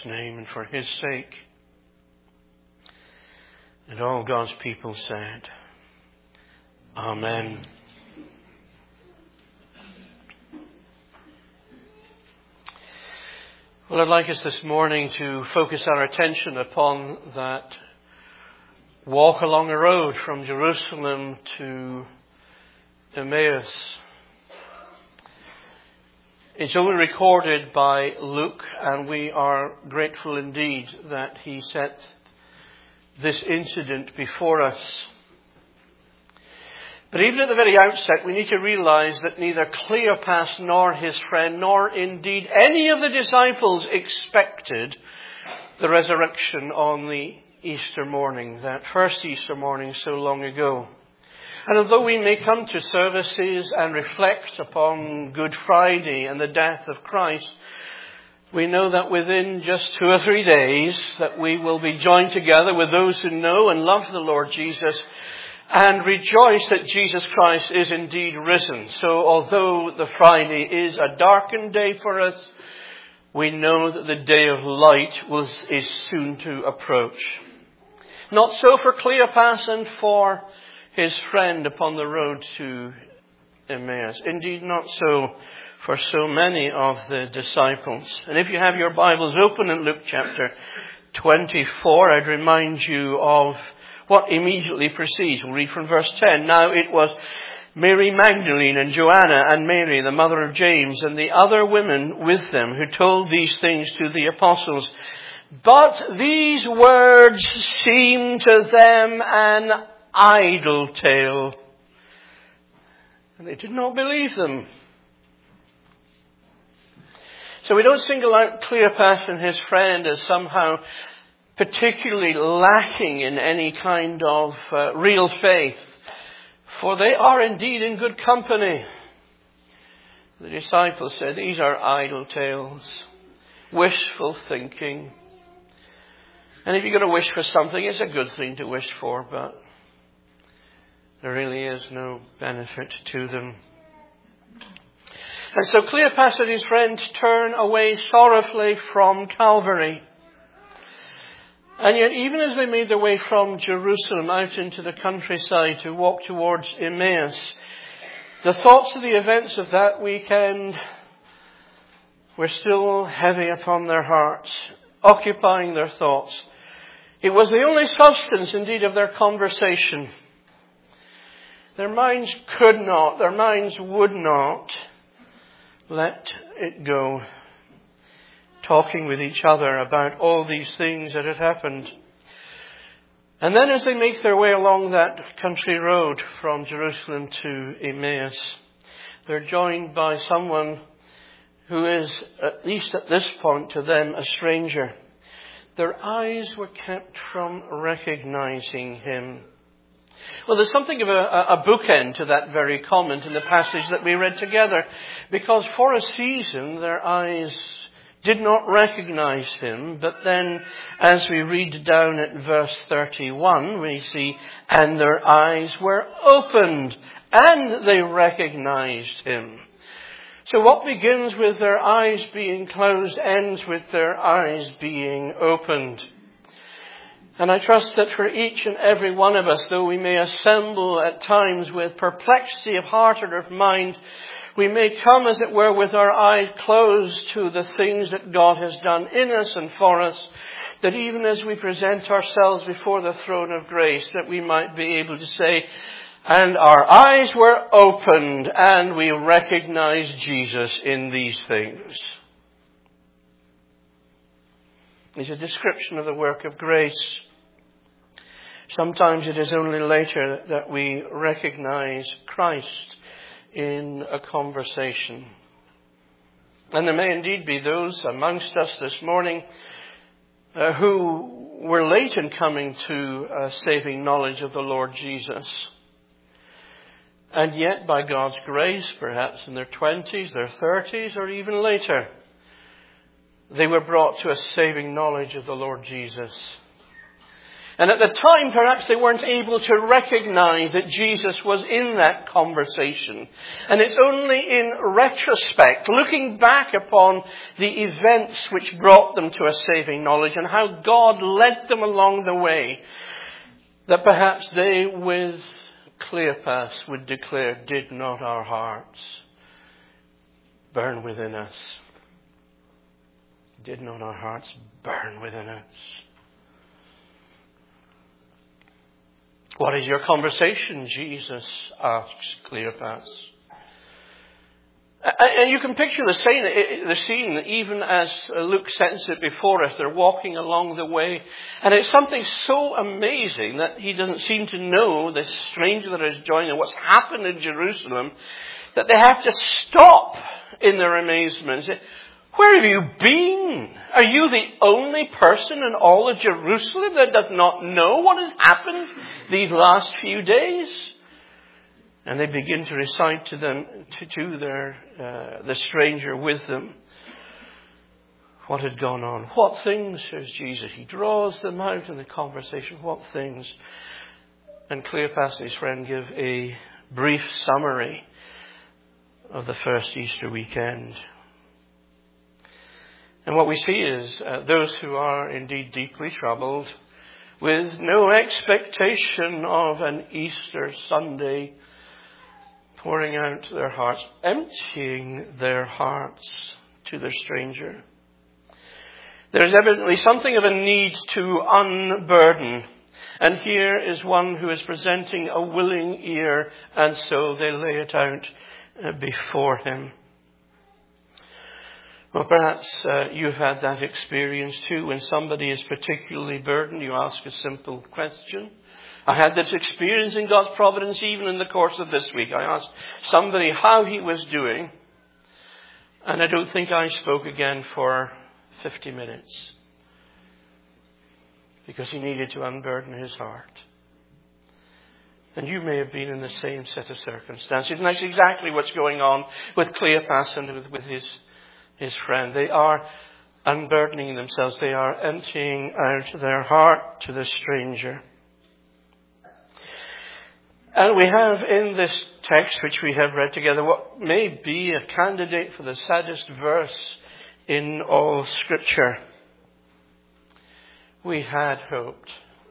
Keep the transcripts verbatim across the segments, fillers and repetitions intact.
Christ's name and for his sake. And all God's people said, Amen. Well, I'd like us this morning to focus our attention upon that walk along the road from Jerusalem to Emmaus. It's only recorded by Luke, and we are grateful indeed that he set this incident before us. But even at the very outset, we need to realize that neither Cleopas nor his friend, nor indeed any of the disciples expected the resurrection on the Easter morning, that first Easter morning so long ago. And although we may come to services and reflect upon Good Friday and the death of Christ, we know that within just two or three days that we will be joined together with those who know and love the Lord Jesus and rejoice that Jesus Christ is indeed risen. So although the Friday is a darkened day for us, we know that the day of light was, is soon to approach. Not so for Cleopas and for his friend upon the road to Emmaus. Indeed, not so for so many of the disciples. And if you have your Bibles open in Luke chapter twenty-four, I'd remind you of what immediately precedes. We'll read from verse ten. Now it was Mary Magdalene and Joanna and Mary, the mother of James, and the other women with them who told these things to the apostles. But these words seemed to them an idle tale, and they did not believe them. So we don't single out Cleopas and his friend as somehow particularly lacking in any kind of uh, real faith, for they are indeed in good company. The disciples said, these are idle tales, wishful thinking. And if you're going to wish for something, it's a good thing to wish for, but there really is no benefit to them. And so Cleopas and his friend turn away sorrowfully from Calvary. And yet, even as they made their way from Jerusalem out into the countryside to walk towards Emmaus, the thoughts of the events of that weekend were still heavy upon their hearts, occupying their thoughts. It was the only substance, indeed, of their conversation. Their minds could not, their minds would not let it go, talking with each other about all these things that had happened. And then as they make their way along that country road from Jerusalem to Emmaus, they're joined by someone who is, at least at this point to them, a stranger. Their eyes were kept from recognizing him. Well, there's something of a, a bookend to that very comment in the passage that we read together, because for a season their eyes did not recognize him, but then as we read down at verse thirty-one, we see, and their eyes were opened, and they recognized him. So what begins with their eyes being closed ends with their eyes being opened. And I trust that for each and every one of us, though we may assemble at times with perplexity of heart or of mind, we may come, as it were, with our eyes closed to the things that God has done in us and for us, that even as we present ourselves before the throne of grace, that we might be able to say, and our eyes were opened, and we recognized Jesus in these things. It's a description of the work of grace. Sometimes it is only later that we recognize Christ in a conversation. And there may indeed be those amongst us this morning uh, who were late in coming to a saving knowledge of the Lord Jesus. And yet, by God's grace, perhaps in their twenties, their thirties, or even later, they were brought to a saving knowledge of the Lord Jesus. And at the time, perhaps they weren't able to recognize that Jesus was in that conversation. And it's only in retrospect, looking back upon the events which brought them to a saving knowledge and how God led them along the way, that perhaps they, with Cleopas, would declare, did not our hearts burn within us? Did not our hearts burn within us? What is your conversation? Jesus asks Cleopas. And you can picture the scene, the scene even as Luke sets it before us. They're walking along the way. And it's something so amazing that he doesn't seem to know, this stranger that is joining them, what's happened in Jerusalem, that they have to stop in their amazement. Where have you been? Are you the only person in all of Jerusalem that does not know what has happened these last few days? And they begin to recite to them, to, to their, uh, the stranger with them, what had gone on. What things, says Jesus. He draws them out in the conversation. What things? And Cleopas and his friend give a brief summary of the first Easter weekend. And what we see is uh, those who are indeed deeply troubled, with no expectation of an Easter Sunday, pouring out their hearts, emptying their hearts to the stranger. There is evidently something of a need to unburden. And here is one who is presenting a willing ear, and so they lay it out uh, before him. Well, perhaps uh, you've had that experience too. When somebody is particularly burdened, you ask a simple question. I had this experience in God's providence even in the course of this week. I asked somebody how he was doing, and I don't think I spoke again for fifty minutes because he needed to unburden his heart. And you may have been in the same set of circumstances. And that's exactly what's going on with Cleopas and with, with his his friend. They are unburdening themselves. They are emptying out their heart to the stranger. And we have in this text, which we have read together, what may be a candidate for the saddest verse in all Scripture. We had hoped.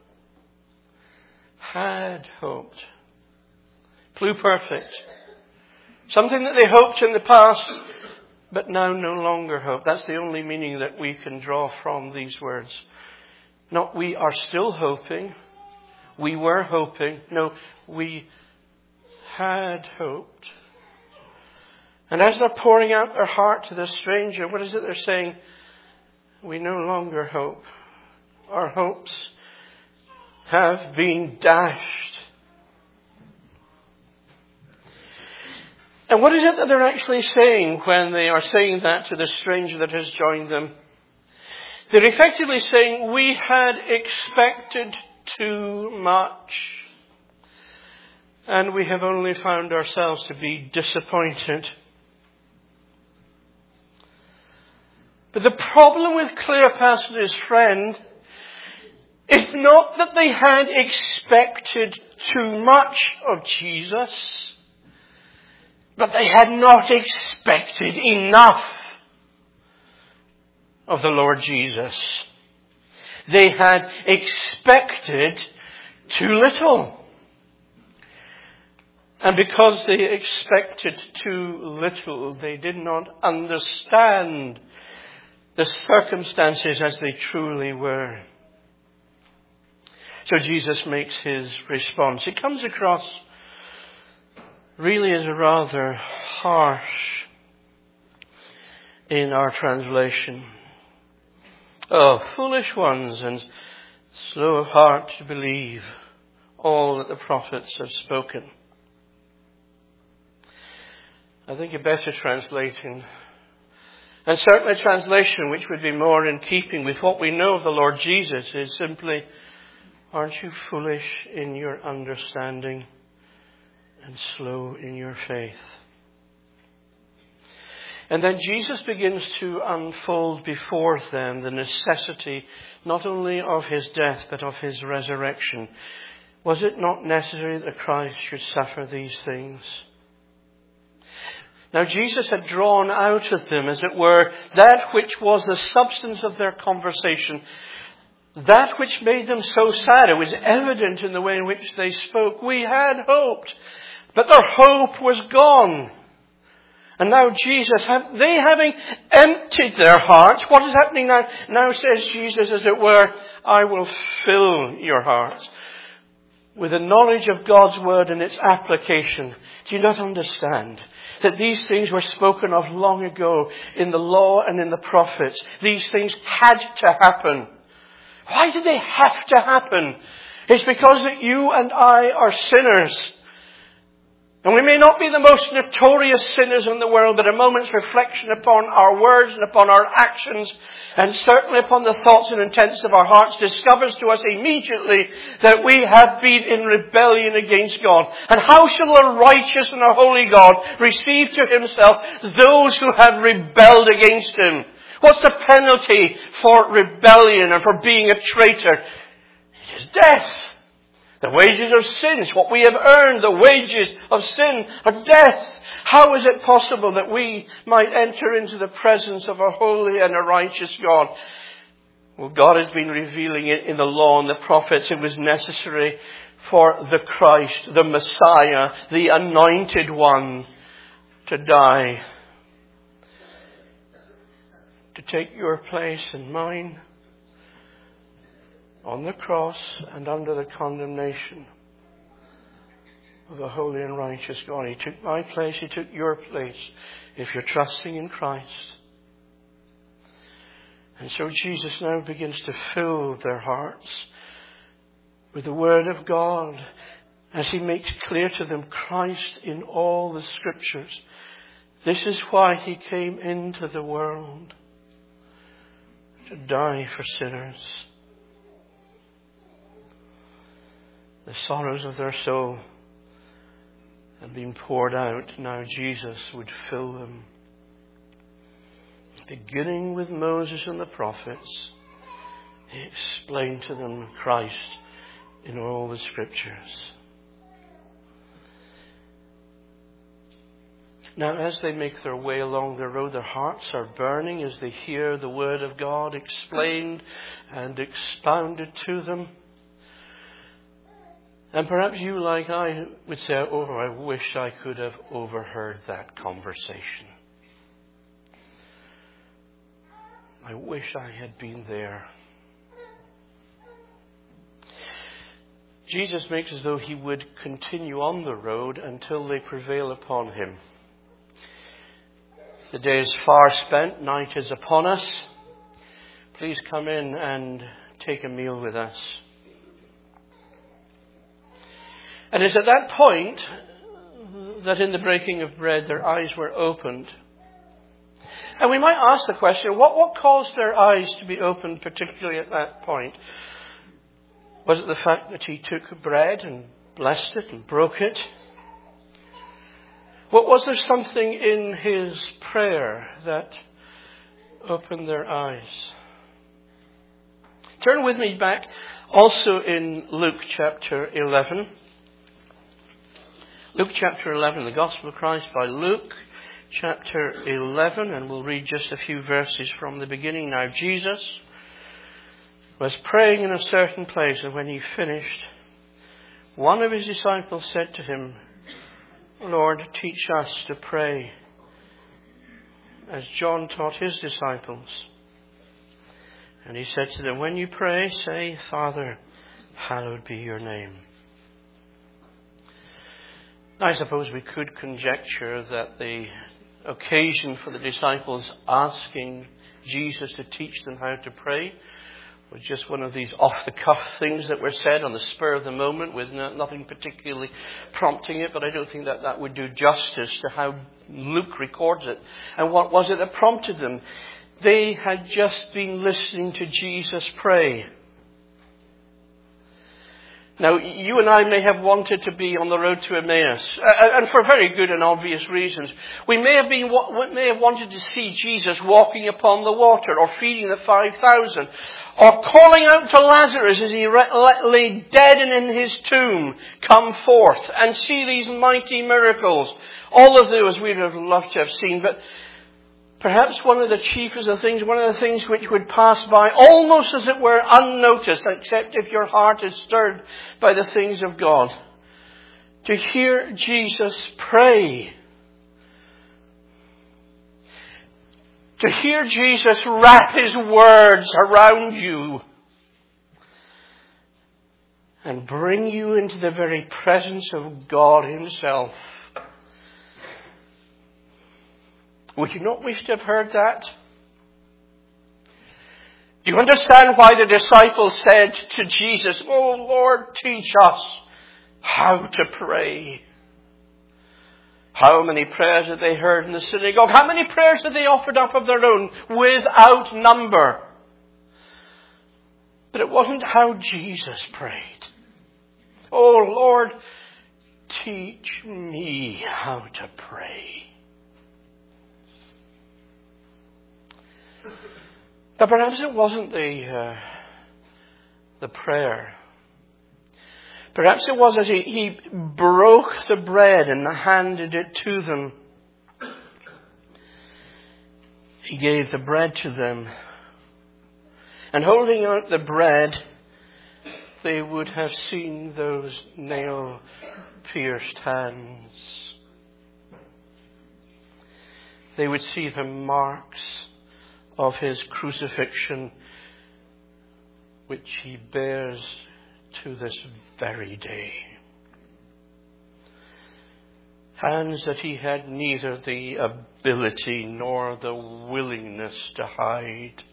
Had hoped. Pluperfect. Something that they hoped in the past, but now no longer hope. That's the only meaning that we can draw from these words. Not we are still hoping. We were hoping. No, we had hoped. And as they're pouring out their heart to the stranger, what is it they're saying? We no longer hope. Our hopes have been dashed. And what is it that they're actually saying when they are saying that to the stranger that has joined them? They're effectively saying, we had expected too much, and we have only found ourselves to be disappointed. But the problem with Cleopas and his friend is not that they had expected too much of Jesus, but they had not expected enough of the Lord Jesus. They had expected too little. And because they expected too little, they did not understand the circumstances as they truly were. So Jesus makes his response. It comes across really as a rather harsh in our translation. Oh, foolish ones and slow of heart to believe all that the prophets have spoken. I think a better translation, and certainly a translation which would be more in keeping with what we know of the Lord Jesus, is simply, aren't you foolish in your understanding and slow in your faith? And then Jesus begins to unfold before them the necessity not only of his death but of his resurrection. Was it not necessary that Christ should suffer these things? Now Jesus had drawn out of them, as it were, that which was the substance of their conversation, that which made them so sad. It was evident in the way in which they spoke. We had hoped, but their hope was gone. And now Jesus, have, they having emptied their hearts, what is happening now? Now says Jesus, as it were, I will fill your hearts with the knowledge of God's word and its application. Do you not understand that these things were spoken of long ago in the law and in the prophets? These things had to happen. Why did they have to happen? It's because that you and I are sinners. And we may not be the most notorious sinners in the world, but a moment's reflection upon our words and upon our actions, and certainly upon the thoughts and intents of our hearts, discovers to us immediately that we have been in rebellion against God. And how shall a righteous and a holy God receive to himself those who have rebelled against him? What's the penalty for rebellion and for being a traitor? It is death. The wages of sin is what we have earned. The wages of sin are death. How is it possible that we might enter into the presence of a holy and a righteous God? Well, God has been revealing it in the law and the prophets. It was necessary for the Christ, the Messiah, the anointed one, to die. To take your place and mine on the cross and under the condemnation of a holy and righteous God. He took my place, he took your place, if you're trusting in Christ. And so Jesus now begins to fill their hearts with the Word of God as he makes clear to them Christ in all the Scriptures. This is why he came into the world, to die for sinners. The sorrows of their soul had been poured out. Now Jesus would fill them. Beginning with Moses and the prophets, he explained to them Christ in all the Scriptures. Now, as they make their way along the road, their hearts are burning as they hear the Word of God explained and expounded to them. And perhaps you, like I, would say, oh, I wish I could have overheard that conversation. I wish I had been there. Jesus makes as though he would continue on the road until they prevail upon him. The day is far spent, night is upon us. Please come in and take a meal with us. And it's at that point that in the breaking of bread their eyes were opened. And we might ask the question, what, what caused their eyes to be opened particularly at that point? Was it the fact that he took bread and blessed it and broke it? What, was there something in his prayer that opened their eyes? Turn with me back also in Luke chapter eleven. Luke chapter eleven, the Gospel of Christ by Luke chapter eleven, and we'll read just a few verses from the beginning. Now Jesus was praying in a certain place, and when he finished, one of his disciples said to him, Lord, teach us to pray, as John taught his disciples. And he said to them, when you pray, say, Father, hallowed be your name. I suppose we could conjecture that the occasion for the disciples asking Jesus to teach them how to pray was just one of these off-the-cuff things that were said on the spur of the moment with no, nothing particularly prompting it, but I don't think that that would do justice to how Luke records it. And what was it that prompted them? They had just been listening to Jesus pray. Now, you and I may have wanted to be on the road to Emmaus, and for very good and obvious reasons. We may have been, may have wanted to see Jesus walking upon the water, or feeding the five thousand, or calling out to Lazarus as he lay dead and in his tomb, come forth, and see these mighty miracles. All of those we would have loved to have seen, but perhaps one of the chiefest of things, one of the things which would pass by almost as it were unnoticed, except if your heart is stirred by the things of God, to hear Jesus pray. To hear Jesus wrap his words around you and bring you into the very presence of God himself. Would you not wish to have heard that? Do you understand why the disciples said to Jesus, "Oh Lord, teach us how to pray"? How many prayers had they heard in the synagogue? How many prayers had they offered up of their own? Without number. But it wasn't how Jesus prayed. "Oh Lord, teach me how to pray." But perhaps it wasn't the uh, the prayer. Perhaps it was as he, he broke the bread and handed it to them. He gave the bread to them. And holding out the bread, they would have seen those nail-pierced hands. They would see the marks of his crucifixion, which he bears to this very day. Hands that he had neither the ability nor the willingness to hide.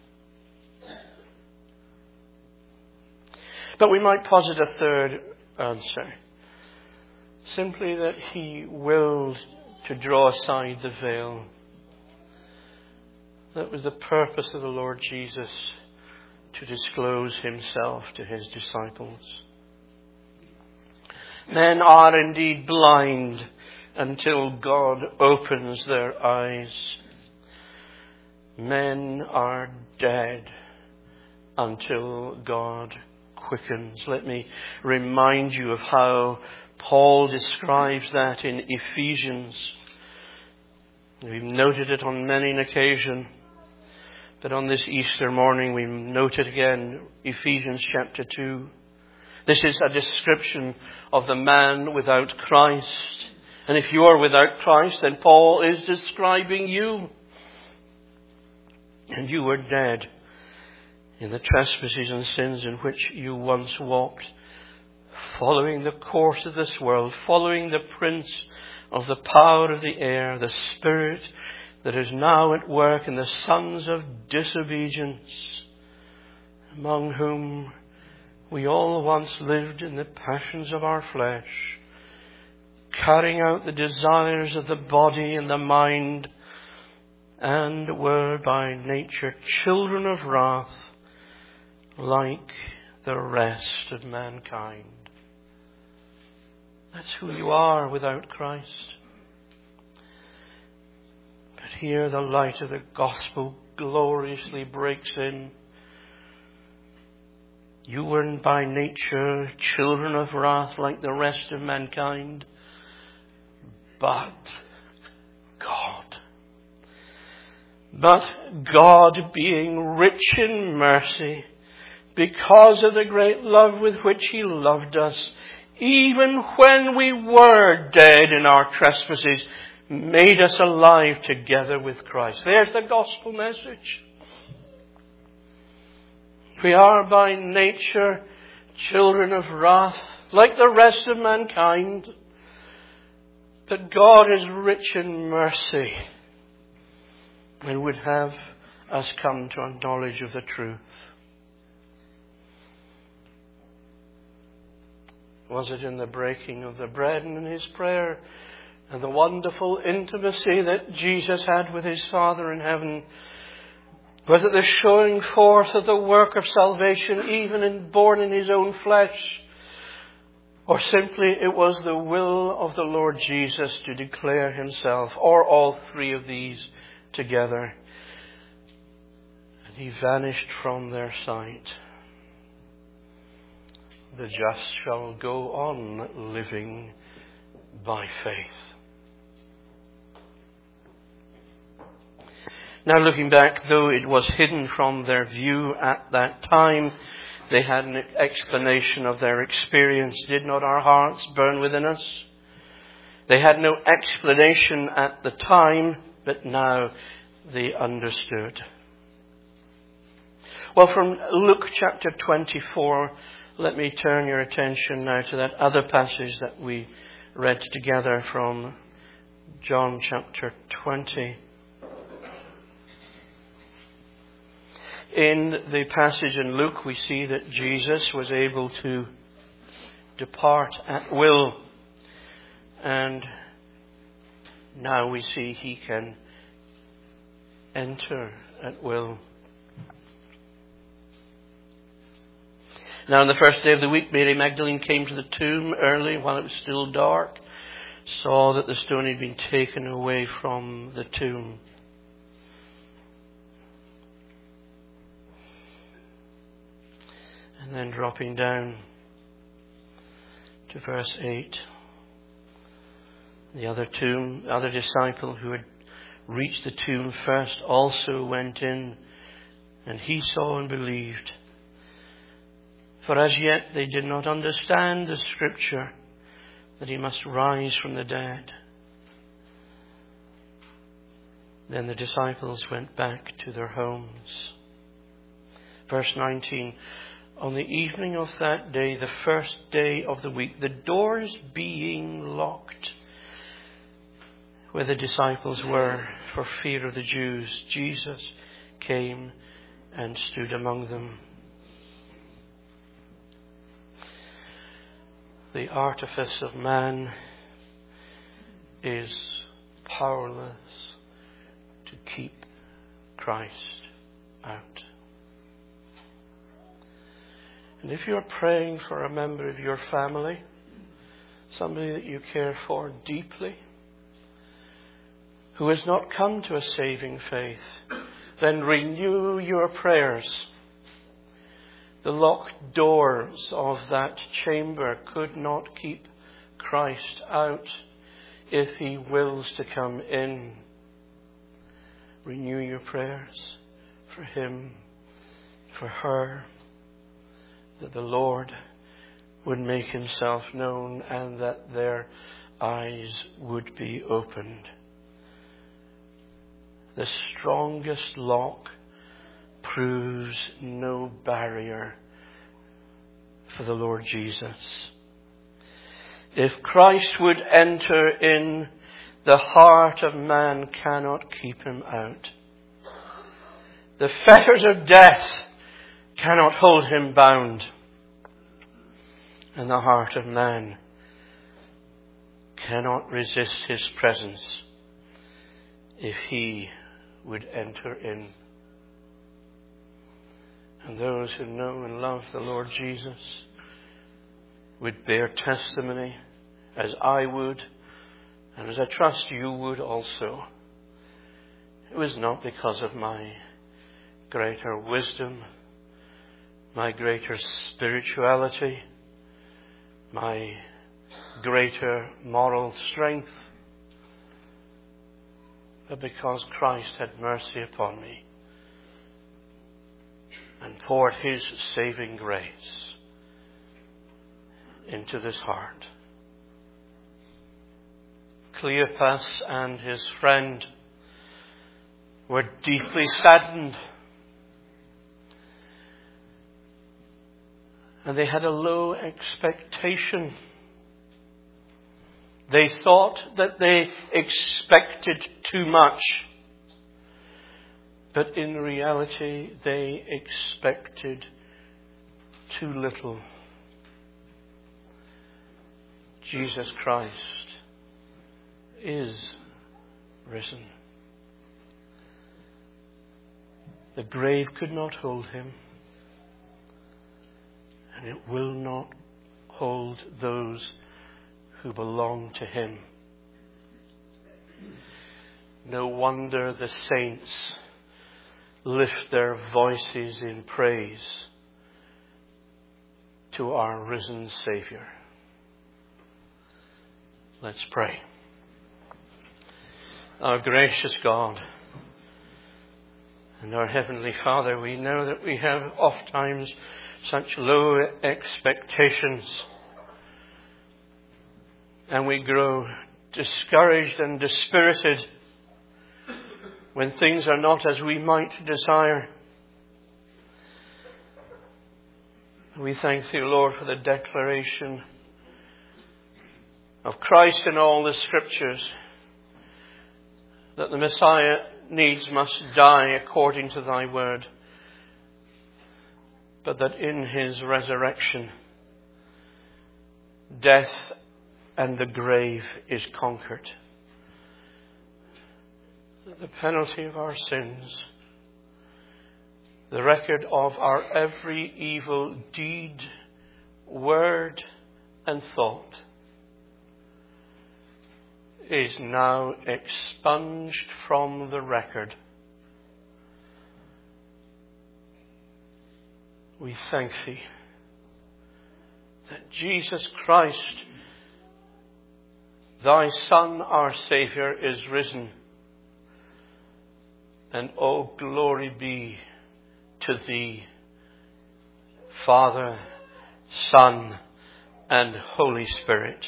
But we might posit a third answer. Simply that he willed to draw aside the veil. That was the purpose of the Lord Jesus, to disclose himself to his disciples. Men are indeed blind until God opens their eyes. Men are dead until God quickens. Let me remind you of how Paul describes that in Ephesians. We've noted it on many an occasion. But on this Easter morning, we note it again, Ephesians chapter two. This is a description of the man without Christ. And if you are without Christ, then Paul is describing you. And you were dead in the trespasses and sins in which you once walked, following the course of this world, following the prince of the power of the air, the spirit that is now at work in the sons of disobedience, among whom we all once lived in the passions of our flesh, carrying out the desires of the body and the mind, and were by nature children of wrath, like the rest of mankind. That's who you are without Christ. But here the light of the gospel gloriously breaks in. You were by nature children of wrath like the rest of mankind. But God, but God being rich in mercy, because of the great love with which he loved us, even when we were dead in our trespasses, made us alive together with Christ. There's the gospel message. We are by nature children of wrath, like the rest of mankind. But God is rich in mercy and would have us come to a knowledge of the truth. Was it in the breaking of the bread and in his prayer and the wonderful intimacy that Jesus had with his Father in heaven? Was it the showing forth of the work of salvation, even in born in his own flesh? Or simply it was the will of the Lord Jesus to declare himself, or all three of these together. And he vanished from their sight. The just shall go on living by faith. Now looking back, though it was hidden from their view at that time, they had an explanation of their experience. Did not our hearts burn within us? They had no explanation at the time, but now they understood. Well, from Luke chapter twenty-four, let me turn your attention now to that other passage that we read together from John chapter twenty. In the passage in Luke, we see that Jesus was able to depart at will. And now we see he can enter at will. Now on the first day of the week, Mary Magdalene came to the tomb early while it was still dark, saw that the stone had been taken away from the tomb. And then dropping down to verse eight. The other tomb, the other disciple who had reached the tomb first also went in, and he saw and believed. For as yet they did not understand the scripture that he must rise from the dead. Then the disciples went back to their homes. Verse nineteen. On the evening of that day, the first day of the week, the doors being locked where the disciples were for fear of the Jews, Jesus came and stood among them. The artifice of man is powerless to keep Christ out. And if you're praying for a member of your family, somebody that you care for deeply, who has not come to a saving faith, then renew your prayers. The locked doors of that chamber could not keep Christ out if he wills to come in. Renew your prayers for him, for her, that the Lord would make himself known and that their eyes would be opened. The strongest lock proves no barrier for the Lord Jesus. If Christ would enter in, the heart of man cannot keep him out. The fetters of death cannot hold him bound. And the heart of man cannot resist his presence if he would enter in. And those who know and love the Lord Jesus would bear testimony, as I would, and as I trust you would also. It was not because of my greater wisdom, my greater spirituality, my greater moral strength, but because Christ had mercy upon me and poured his saving grace into this heart. Cleopas and his friend were deeply saddened, and they had a low expectation. They thought that they expected too much, but in reality they expected too little. Jesus Christ is risen. The grave could not hold him, and it will not uphold those who belong to him. No wonder the saints lift their voices in praise to our risen Saviour. Let's pray. Our gracious God and our Heavenly Father, we know that we have oftentimes such low expectations, and we grow discouraged and dispirited when things are not as we might desire. We thank Thee, Lord, for the declaration of Christ in all the Scriptures, that the Messiah needs must die according to Thy word, but that in his resurrection, death and the grave is conquered. The penalty of our sins, the record of our every evil deed, word and thought, is now expunged from the record. We thank Thee that Jesus Christ, Thy Son, our Saviour, is risen. And oh, glory be to Thee, Father, Son, and Holy Spirit.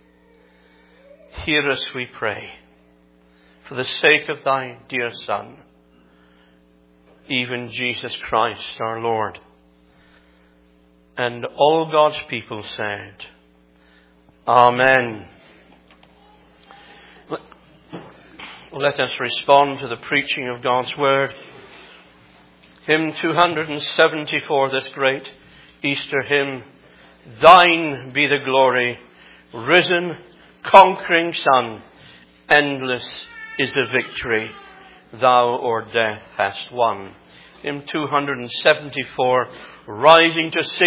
Hear us, we pray, for the sake of Thy dear Son, even Jesus Christ our Lord. And all God's people said, Amen. Let us respond to the preaching of God's word. Hymn two seventy-four, this great Easter hymn. Thine be the glory, risen, conquering Son. Endless is the victory Thou o'er death hast won. Hymn two seventy-four, rising to sing.